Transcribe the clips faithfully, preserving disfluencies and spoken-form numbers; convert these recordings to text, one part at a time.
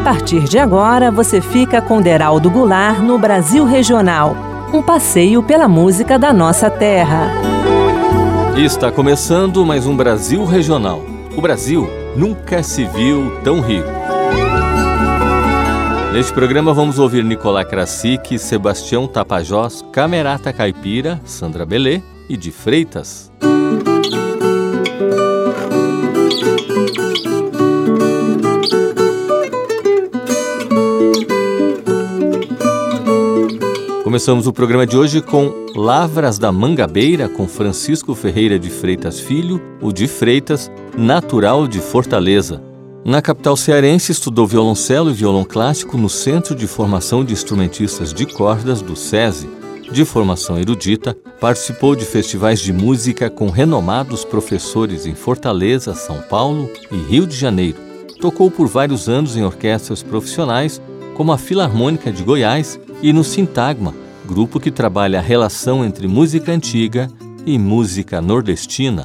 partir de agora, você fica com Deraldo Goulart no Brasil Regional, um passeio pela música da nossa terra. Está começando mais um Brasil Regional. O Brasil nunca se viu tão rico. Neste programa vamos ouvir Nicolás Krasik, Sebastião Tapajós, Camerata Caipira, Sandra Belê e de Freitas. Começamos o programa de hoje com Lavras da Mangabeira, com Francisco Ferreira de Freitas Filho, o de Freitas, natural de Fortaleza. Na capital cearense, estudou violoncelo e violão clássico no Centro de Formação de Instrumentistas de Cordas do SESI. De formação erudita, participou de festivais de música com renomados professores em Fortaleza, São Paulo e Rio de Janeiro. Tocou por vários anos em orquestras profissionais, como a Filarmônica de Goiás e no Sintagma, grupo que trabalha a relação entre música antiga e música nordestina.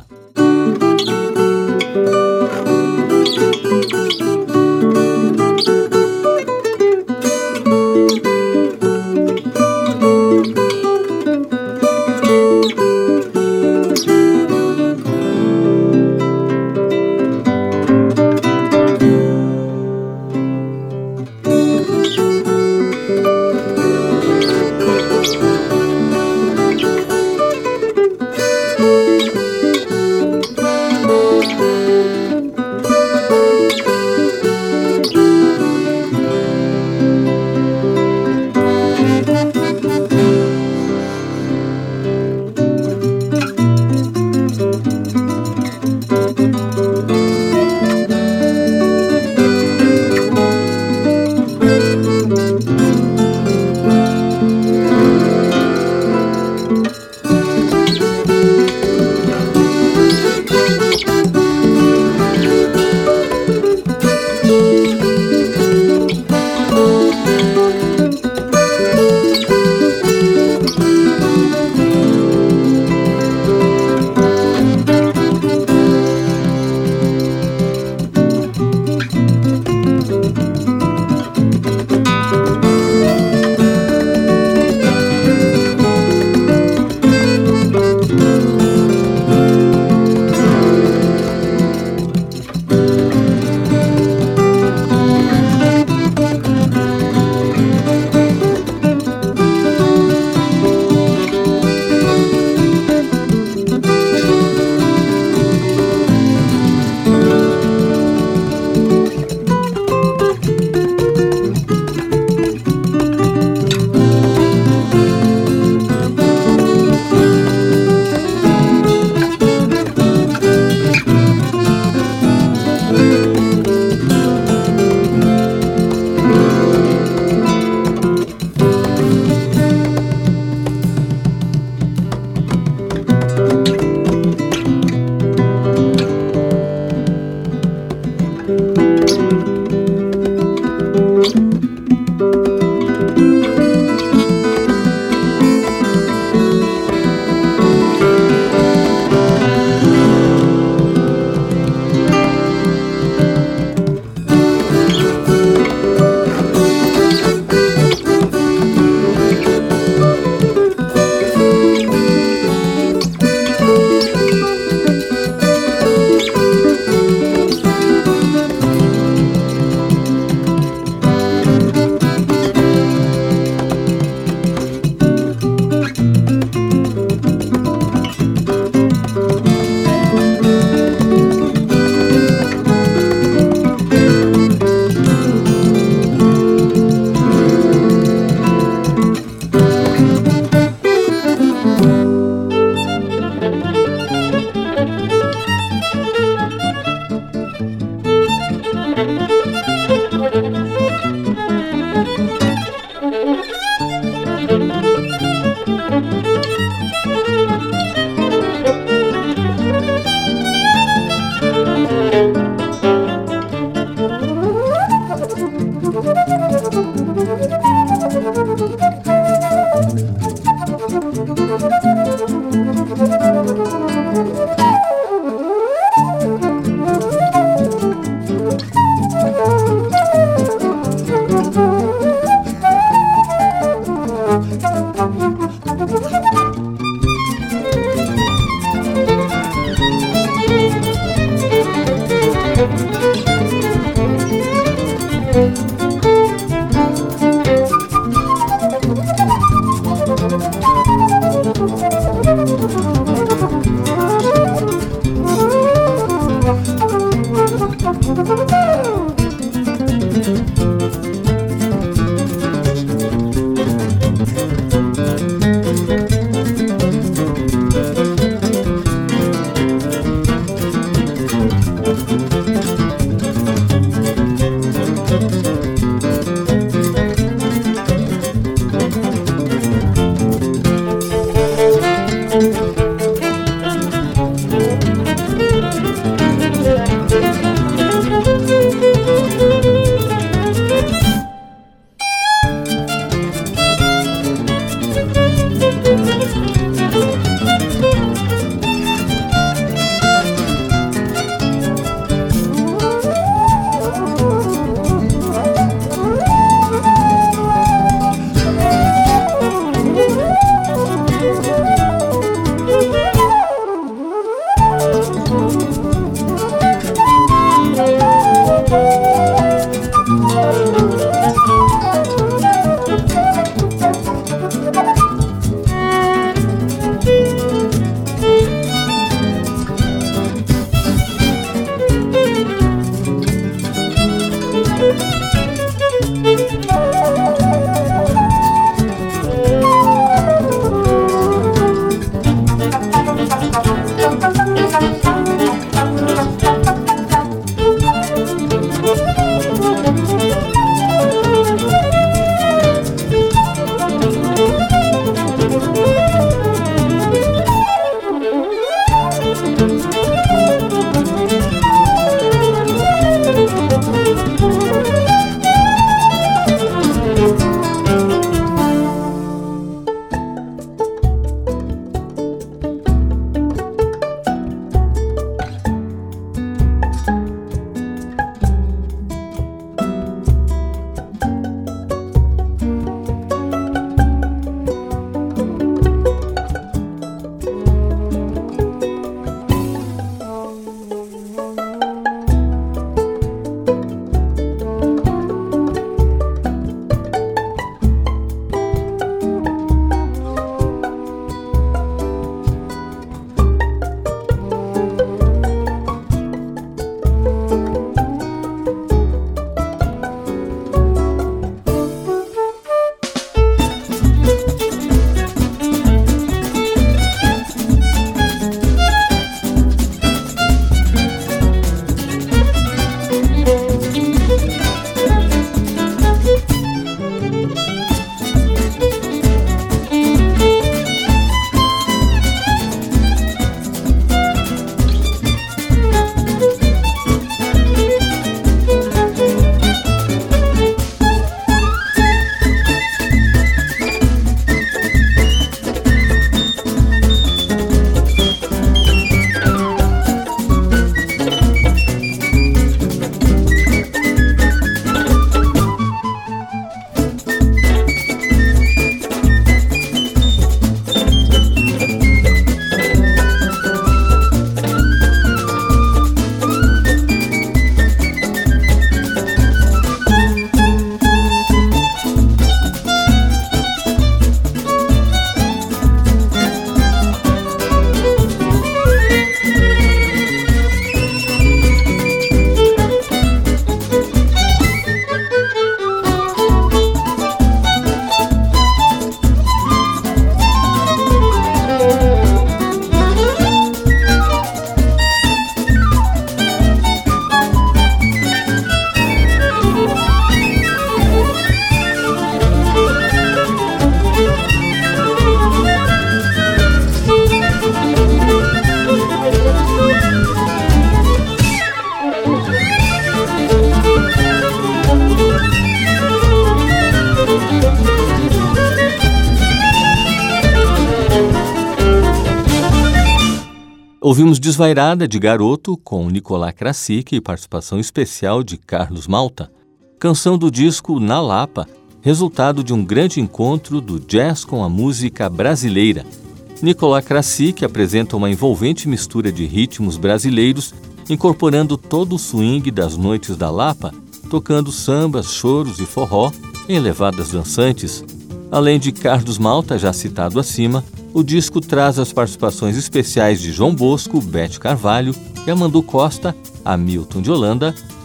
Ouvimos Desvairada de Garoto, com Nicolás Krasik e participação especial de Carlos Malta, canção do disco Na Lapa, resultado de um grande encontro do jazz com a música brasileira. Nicolás Krasik apresenta uma envolvente mistura de ritmos brasileiros, incorporando todo o swing das noites da Lapa, tocando sambas, choros e forró em levadas dançantes. Além de Carlos Malta, já citado acima, o disco traz as participações especiais de João Bosco, Bete Carvalho, Yamandu Costa, Hamilton de Holanda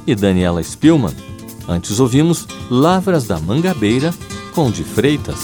e Daniela Spielmann. Antes ouvimos Lavras da Mangabeira, com de Freitas.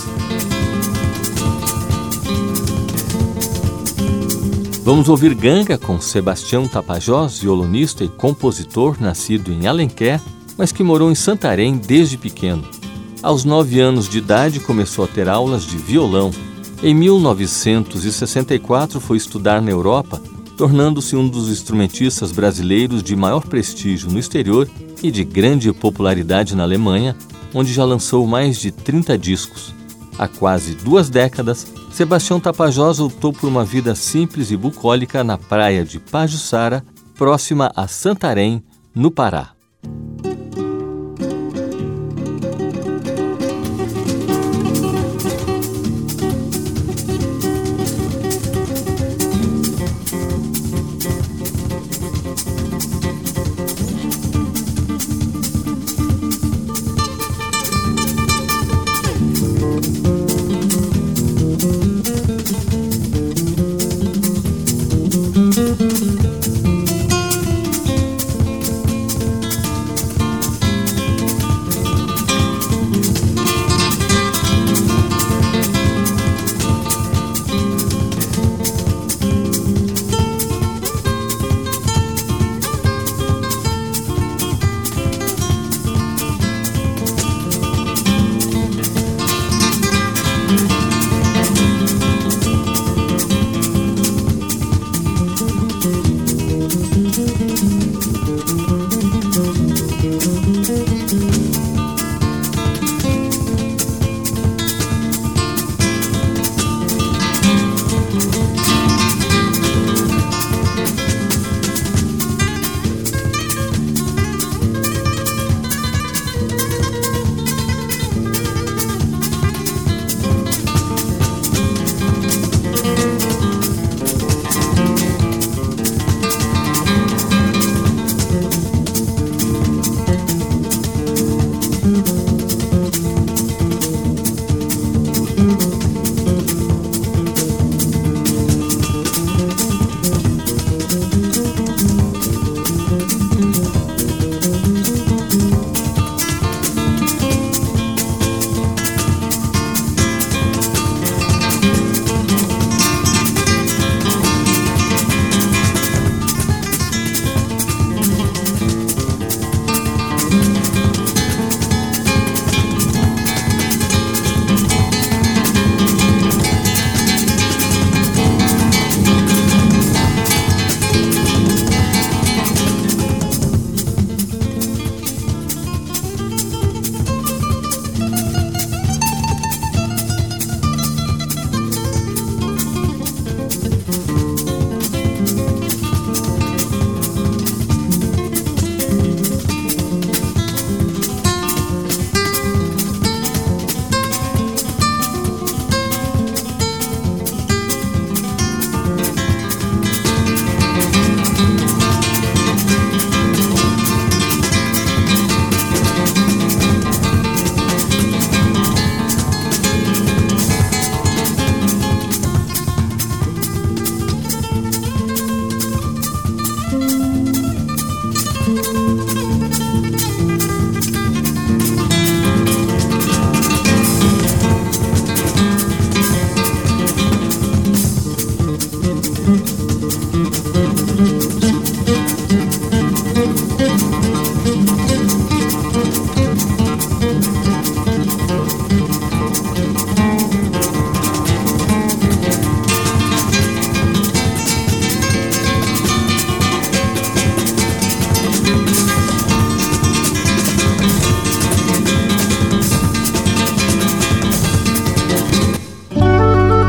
Vamos ouvir Ganga com Sebastião Tapajós, violonista e compositor nascido em Alenquer, mas que morou em Santarém desde pequeno. Aos nove anos de idade começou a ter aulas de violão. Em mil novecentos e sessenta e quatro foi estudar na Europa, tornando-se um dos instrumentistas brasileiros de maior prestígio no exterior e de grande popularidade na Alemanha, onde já lançou mais de trinta discos. Há quase duas décadas, Sebastião Tapajós optou por uma vida simples e bucólica na praia de Pajuçara, próxima a Santarém, no Pará.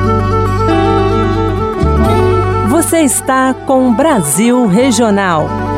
Você está com Brasil Regional.